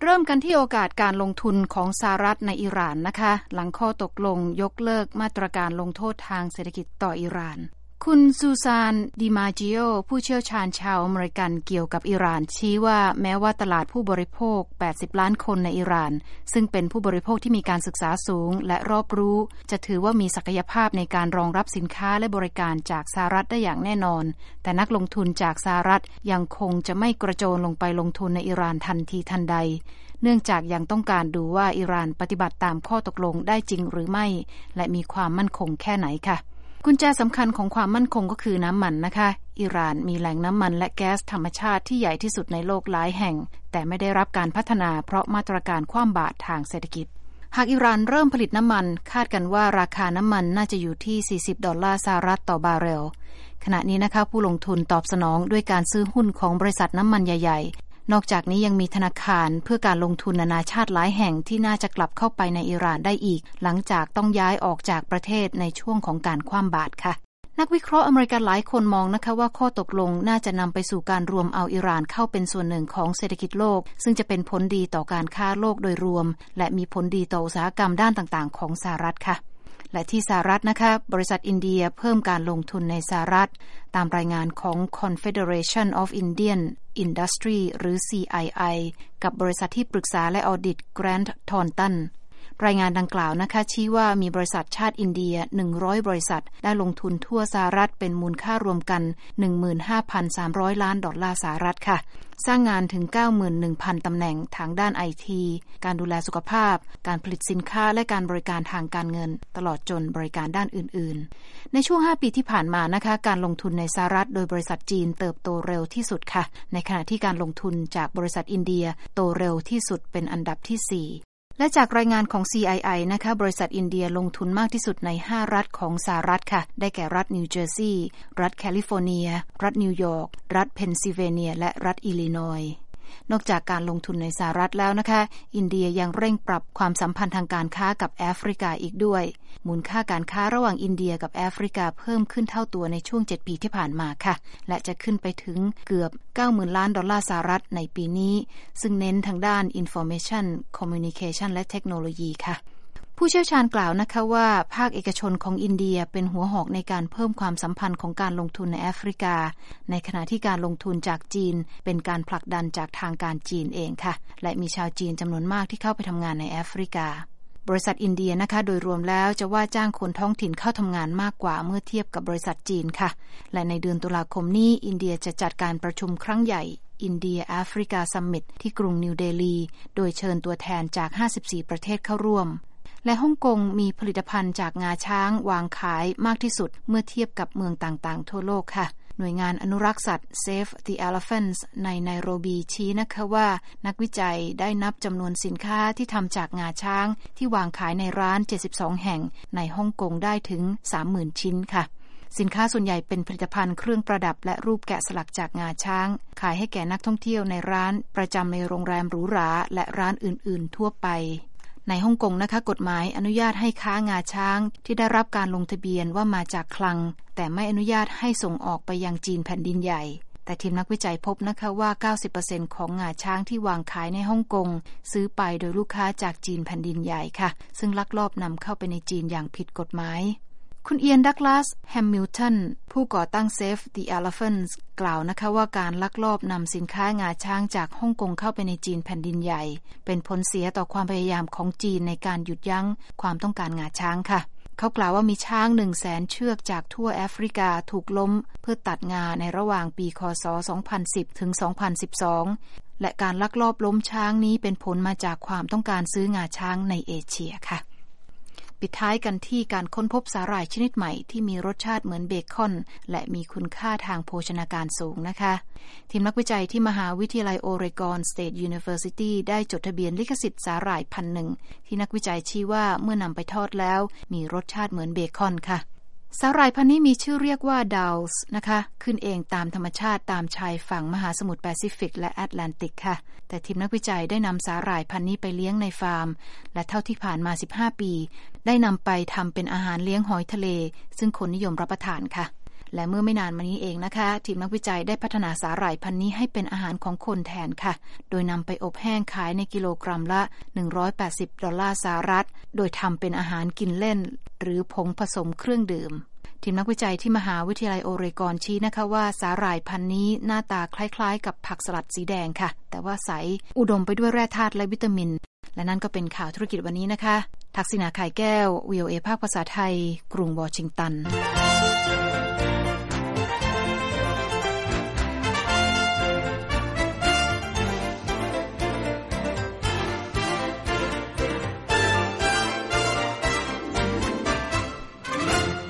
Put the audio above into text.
เริ่มกันที่โอกาสการลงทุนของสหรัฐในอิหร่านนะคะหลังข้อตกลงยกเลิกมาตรการลงโทษทางเศรษฐกิจต่ออิหร่านคุณซูซานดิมาจิโอผู้เชี่ยวชาญชาวอเมริกันเกี่ยวกับอิหร่านชี้ว่าแม้ว่าตลาดผู้บริโภค80ล้านคนในอิหร่านซึ่งเป็นผู้บริโภคที่มีการศึกษาสูงและรอบรู้จะถือว่ามีศักยภาพในการรองรับสินค้าและบริการจากสหรัฐได้อย่างแน่นอนแต่นักลงทุนจากสหรัฐยังคงจะไม่กระโจนลงไปลงทุนในอิหร่านทันทีทันใดเนื่องจากยังต้องการดูว่าอิหร่านปฏิบัติตามข้อตกลงได้จริงหรือไม่และมีความมั่นคงแค่ไหนค่ะกุญแจสำคัญของความมั่นคงก็คือน้ำมันนะคะอิหร่านมีแหล่งน้ำมันและแก๊สธรรมชาติที่ใหญ่ที่สุดในโลกหลายแห่งแต่ไม่ได้รับการพัฒนาเพราะมาตรการคว่ำบาตรทางเศรษฐกิจหากอิหร่านเริ่มผลิตน้ำมันคาดกันว่าราคาน้ำมันน่าจะอยู่ที่$40ต่อบาร์เรลขณะนี้นะคะผู้ลงทุนตอบสนองด้วยการซื้อหุ้นของบริษัทน้ำมันใหญ่ๆนอกจากนี้ยังมีธนาคารเพื่อการลงทุนนานาชาติหลายแห่งที่น่าจะกลับเข้าไปในอิหร่านได้อีกหลังจากต้องย้ายออกจากประเทศในช่วงของการคว่ำบาตรค่ะนักวิเคราะห์อเมริกันหลายคนมองนะคะว่าข้อตกลงน่าจะนำไปสู่การรวมเอาอิหร่านเข้าเป็นส่วนหนึ่งของเศรษฐกิจโลกซึ่งจะเป็นผลดีต่อการค้าโลกโดยรวมและมีผลดีต่ออุตสาหกรรมด้านต่างๆของสหรัฐค่ะและที่สหรัฐนะคะบริษัทอินเดียเพิ่มการลงทุนในสหรัฐตามรายงานของ Confederation of Indian Industry หรือ CII กับบริษัทที่ปรึกษาและออดิต Grant Thorntonรายงานดังกล่าวนะคะชี้ว่ามีบริษัทชาติอินเดีย100บริษัทได้ลงทุนทั่วสหรัฐเป็นมูลค่ารวมกัน 15,300 ล้านดอลลาร์สหรัฐค่ะสร้างงานถึง 91,000 ตำแหน่งทางด้านไอทีการดูแลสุขภาพการผลิตสินค้าและการบริการทางการเงินตลอดจนบริการด้านอื่นๆในช่วง5ปีที่ผ่านมานะคะการลงทุนในสหรัฐโดยบริษัทจีนเติบโตเร็วที่สุดค่ะในขณะที่การลงทุนจากบริษัทอินเดียโตเร็วที่สุดเป็นอันดับที่4และจากรายงานของ CII นะคะบริษัทอินเดียลงทุนมากที่สุดใน5รัฐของสหรัฐค่ะได้แก่รัฐนิวเจอร์ซีย์รัฐแคลิฟอร์เนียรัฐนิวยอร์กรัฐเพนซิลเวเนียและรัฐอิลลินอยส์นอกจากการลงทุนในสหรัฐแล้วนะคะอินเดียยังเร่งปรับความสัมพันธ์ทางการค้ากับแอฟริกาอีกด้วยมูลค่าการค้าระหว่างอินเดียกับแอฟริกาเพิ่มขึ้นเท่าตัวในช่วง7ปีที่ผ่านมาค่ะและจะขึ้นไปถึงเกือบ 90,000 ล้านดอลลาร์สหรัฐในปีนี้ซึ่งเน้นทางด้าน Information Communication และเทคโนโลยีค่ะผู้เชี่ยวชาญกล่าวนะคะว่าภาคเอกชนของอินเดียเป็นหัวหอกในการเพิ่มความสัมพันธ์ของการลงทุนในแอฟริกาในขณะที่การลงทุนจากจีนเป็นการผลักดันจากทางการจีนเองค่ะและมีชาวจีนจำนวนมากที่เข้าไปทำงานในแอฟริกาบริษัทอินเดียนะคะโดยรวมแล้วจะว่าจ้างคนท้องถิ่นเข้าทำงานมากกว่าเมื่อเทียบกับบริษัทจีนค่ะและในเดือนตุลาคมนี้อินเดียจะจัดการประชุมครั้งใหญ่อินเดียแอฟริกาซัมมิตที่กรุงนิวเดลีโดยเชิญตัวแทนจาก54ประเทศเข้าร่วมและฮ่องกงมีผลิตภัณฑ์จากงาช้างวางขายมากที่สุดเมื่อเทียบกับเมืองต่างๆทั่วโลกค่ะหน่วยงานอนุรักษ์สัตว์ Save the Elephants ในไนโรบีชี้นะคะว่านักวิจัยได้นับจำนวนสินค้าที่ทำจากงาช้างที่วางขายในร้าน72แห่งในฮ่องกงได้ถึง 30,000 ชิ้นค่ะสินค้าส่วนใหญ่เป็นผลิตภัณฑ์เครื่องประดับและรูปแกะสลักจากงาช้างขายให้แก่นักท่องเที่ยวในร้านประจำในโรงแรมหรูหราและร้านอื่นๆทั่วไปในฮ่องกงนะคะกฎหมายอนุญาตให้ค้างาช้างที่ได้รับการลงทะเบียนว่ามาจากคลังแต่ไม่อนุญาตให้ส่งออกไปยังจีนแผ่นดินใหญ่แต่ทีมนักวิจัยพบนะคะว่า 90% ของงาช้างที่วางขายในฮ่องกงซื้อไปโดยลูกค้าจากจีนแผ่นดินใหญ่ค่ะซึ่งลักลอบนำเข้าไปในจีนอย่างผิดกฎหมายคุณเอียนดักลาสแฮมมิลตันผู้ก่อตั้ง Save the Elephants กล่าวนะคะว่าการลักลอบนำสินค้างาช้างจากฮ่องกงเข้าไปในจีนแผ่นดินใหญ่เป็นผลเสียต่อความพยายามของจีนในการหยุดยั้งความต้องการงาช้างค่ะเขากล่าวว่ามีช้าง 100,000 เชือกจากทั่วแอฟริกาถูกล้มเพื่อตัดงาในระหว่างปีค.ศ. 2010 ถึง 2012 และการลักลอบล้มช้างนี้เป็นผลมาจากความต้องการซื้องาช้างในเอเชียค่ะปิดท้ายกันที่การค้นพบสาหร่ายชนิดใหม่ที่มีรสชาติเหมือนเบคอนและมีคุณค่าทางโภชนาการสูงนะคะทีมนักวิจัยที่มหาวิทยาลัยโอเรกอน State University ได้จดทะเบียนลิขสิทธิ์สาหร่ายพันธุ์หนึ่งที่นักวิจัยชี้ว่าเมื่อนำไปทอดแล้วมีรสชาติเหมือนเบคอนค่ะสาหร่ายพันธุ์นี้มีชื่อเรียกว่าดาวส์นะคะขึ้นเองตามธรรมชาติตามชายฝั่งมหาสมุทรแปซิฟิกและแอตแลนติกค่ะแต่ทีมนักวิจัยได้นำสาหร่ายพันธุ์นี้ไปเลี้ยงในฟาร์มและเท่าที่ผ่านมา15ปีได้นำไปทำเป็นอาหารเลี้ยงหอยทะเลซึ่งคนนิยมรับประทานค่ะและเมื่อไม่นานมานี้เองนะคะทีมนักวิจัยได้พัฒนาสาหร่ายพันธุ์นี้ให้เป็นอาหารของคนแทนค่ะโดยนำไปอบแห้งขายในกิโลกรัมละ$180สหรัฐโดยทำเป็นอาหารกินเล่นหรือผงผสมเครื่องดื่มทีมนักวิจัยที่มหาวิทยาลัยโอเรกอนชี้นะคะว่าสาหร่ายพันธุ์นี้หน้าตาคล้ายๆกับผักสลัดสีแดงค่ะแต่ว่าใสอุดมไปด้วยแร่ธาตุและวิตามินและนั่นก็เป็นข่าวธุรกิจวันนี้นะคะทักษิณา ไข่แก้ว VOA ภาคภาษาไทยกรุงวอชิงตัน